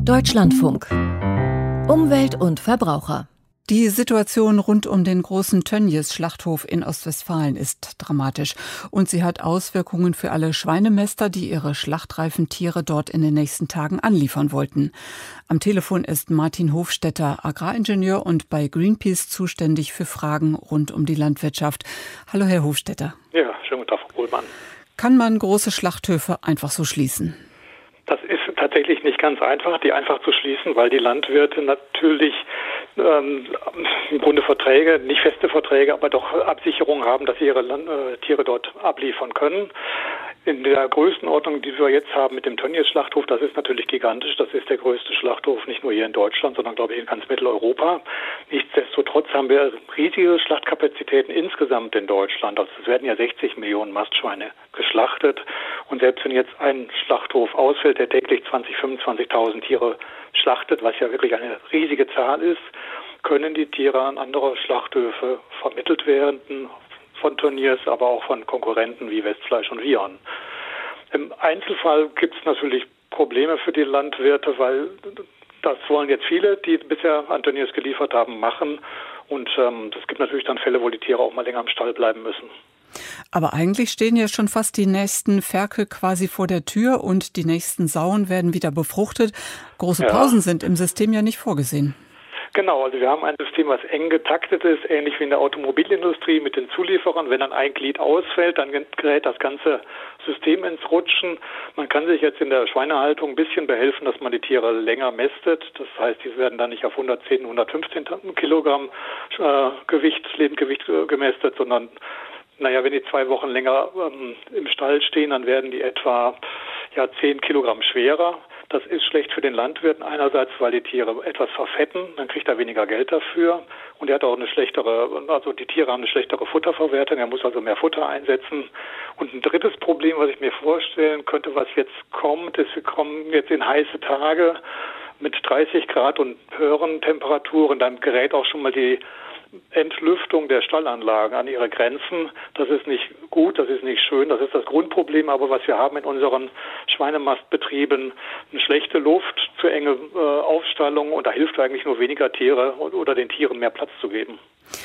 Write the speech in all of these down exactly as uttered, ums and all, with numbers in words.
Deutschlandfunk. Umwelt und Verbraucher. Die Situation rund um den großen Tönnies-Schlachthof in Ostwestfalen ist dramatisch. Und sie hat Auswirkungen für alle Schweinemäster, die ihre schlachtreifen Tiere dort in den nächsten Tagen anliefern wollten. Am Telefon ist Martin Hofstetter, Agraringenieur und bei Greenpeace zuständig für Fragen rund um die Landwirtschaft. Hallo, Herr Hofstetter. Ja, schönen guten Tag, Frau Pohlmann. Kann man große Schlachthöfe einfach so schließen? Das ist tatsächlich nicht ganz einfach, die einfach zu schließen, weil die Landwirte natürlich ähm, im Grunde Verträge, nicht feste Verträge, aber doch Absicherungen haben, dass sie ihre Land, äh, Tiere dort abliefern können. In der Größenordnung, die wir jetzt haben mit dem Tönnies-Schlachthof, das ist natürlich gigantisch. Das ist der größte Schlachthof, nicht nur hier in Deutschland, sondern, glaube ich, in ganz Mitteleuropa. Nichtsdestotrotz haben wir riesige Schlachtkapazitäten insgesamt in Deutschland. Also es werden ja sechzig Millionen Mastschweine geschlachtet. Und selbst wenn jetzt ein Schlachthof ausfällt, der täglich zwanzigtausend, fünfundzwanzigtausend Tiere schlachtet, was ja wirklich eine riesige Zahl ist, können die Tiere an andere Schlachthöfe vermittelt werden, von Tönnies, aber auch von Konkurrenten wie Westfleisch und Vion. Im Einzelfall gibt es natürlich Probleme für die Landwirte, weil das wollen jetzt viele, die bisher an Tönnies geliefert haben, machen. Und ähm, es gibt natürlich dann Fälle, wo die Tiere auch mal länger im Stall bleiben müssen. Aber eigentlich stehen ja schon fast die nächsten Ferkel quasi vor der Tür und die nächsten Sauen werden wieder befruchtet. Große Ja. Pausen sind im System ja nicht vorgesehen. Genau, also wir haben ein System, was eng getaktet ist, ähnlich wie in der Automobilindustrie mit den Zulieferern. Wenn dann ein Glied ausfällt, dann gerät das ganze System ins Rutschen. Man kann sich jetzt in der Schweinehaltung ein bisschen behelfen, dass man die Tiere länger mästet. Das heißt, die werden dann nicht auf hundertzehn, hundertfünfzehn Kilogramm äh, Gewicht, Lebendgewicht äh, gemästet, sondern naja, wenn die zwei Wochen länger ähm, im Stall stehen, dann werden die etwa ja, zehn Kilogramm schwerer. Das ist schlecht für den Landwirt einerseits, weil die Tiere etwas verfetten, dann kriegt er weniger Geld dafür und er hat auch eine schlechtere, also die Tiere haben eine schlechtere Futterverwertung, er muss also mehr Futter einsetzen. Und ein drittes Problem, was ich mir vorstellen könnte, was jetzt kommt, ist, wir kommen jetzt in heiße Tage mit dreißig Grad und höheren Temperaturen, dann gerät auch schon mal die Entlüftung der Stallanlagen an ihre Grenzen. Das ist nicht gut, das ist nicht schön, das ist das Grundproblem, aber was wir haben in unseren Schweinemastbetrieben, eine schlechte Luft, zu enge äh, Aufstallung und da hilft eigentlich nur weniger Tiere oder den Tieren mehr Platz zu geben.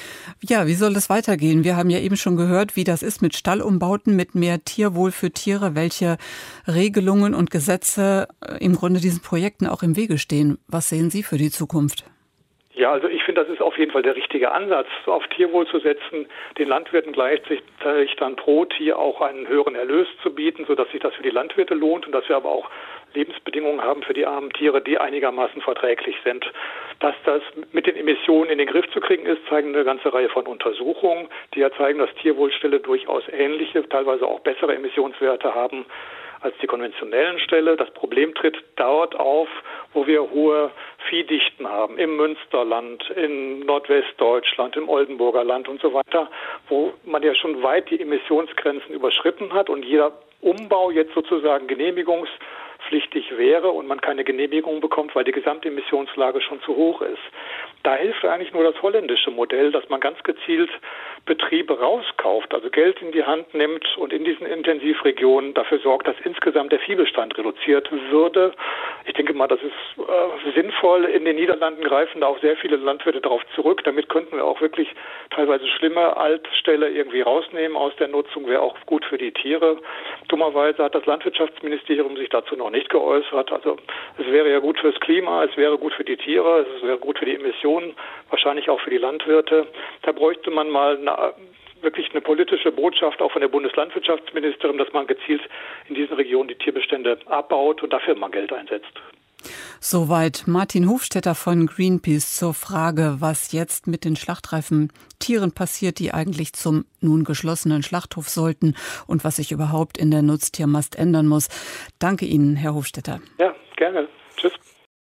Ja, wie soll das weitergehen? Wir haben ja eben schon gehört, wie das ist mit Stallumbauten, mit mehr Tierwohl für Tiere, welche Regelungen und Gesetze im Grunde diesen Projekten auch im Wege stehen. Was sehen Sie für die Zukunft? Ja, also ich finde, das ist auf jeden Fall der richtige Ansatz, auf Tierwohl zu setzen, den Landwirten gleichzeitig dann pro Tier auch einen höheren Erlös zu bieten, sodass sich das für die Landwirte lohnt und dass wir aber auch Lebensbedingungen haben für die armen Tiere, die einigermaßen verträglich sind. Dass das mit den Emissionen in den Griff zu kriegen ist, zeigen eine ganze Reihe von Untersuchungen, die ja zeigen, dass Tierwohlställe durchaus ähnliche, teilweise auch bessere Emissionswerte haben als die konventionellen Ställe. Das Problem tritt dort auf, wo wir hohe Viehdichten haben, im Münsterland, in Nordwestdeutschland, im Oldenburger Land und so weiter, wo man ja schon weit die Emissionsgrenzen überschritten hat und jeder Umbau jetzt sozusagen genehmigungspflichtig wäre und man keine Genehmigung bekommt, weil die Gesamtemissionslage schon zu hoch ist. Da hilft eigentlich nur das holländische Modell, dass man ganz gezielt Betriebe rauskauft, also Geld in die Hand nimmt und in diesen Intensivregionen dafür sorgt, dass insgesamt der Viehbestand reduziert würde. Ich denke mal, das ist äh, sinnvoll. In den Niederlanden greifen da auch sehr viele Landwirte darauf zurück. Damit könnten wir auch wirklich teilweise schlimme Altställe irgendwie rausnehmen aus der Nutzung, wäre auch gut für die Tiere. Dummerweise hat das Landwirtschaftsministerium sich dazu noch nicht geäußert. Also es wäre ja gut fürs Klima, es wäre gut für die Tiere, es wäre gut für die Emissionen, wahrscheinlich auch für die Landwirte. Da bräuchte man mal eine wirklich eine politische Botschaft auch von der Bundeslandwirtschaftsministerin, dass man gezielt in diesen Regionen die Tierbestände abbaut und dafür mal Geld einsetzt. Soweit Martin Hofstetter von Greenpeace zur Frage, was jetzt mit den schlachtreifen Tieren passiert, die eigentlich zum nun geschlossenen Schlachthof sollten und was sich überhaupt in der Nutztiermast ändern muss. Danke Ihnen, Herr Hofstetter. Ja, gerne.